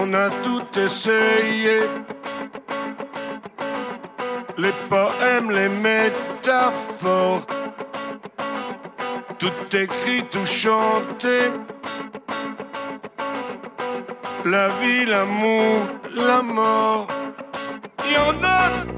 On a tout essayé, les poèmes, les métaphores, tout écrit, tout chanté. La vie, l'amour, la mort, y en a